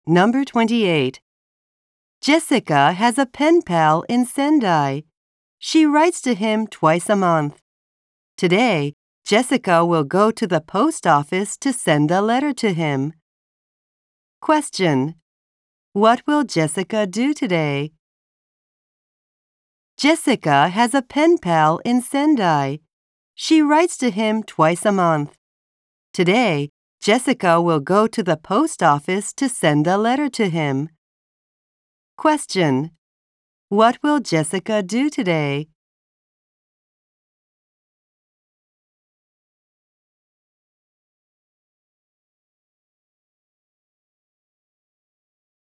Number 28. Jessica has a pen pal in Sendai. She writes to him twice a month. Today, Jessica will go to the post office to send a letter to him. Question. What will Jessica do today? Jessica has a pen pal in Sendai. She writes to him twice a month. Today, Jessica will go to the post office to send a letter to him. Question. What will Jessica do today?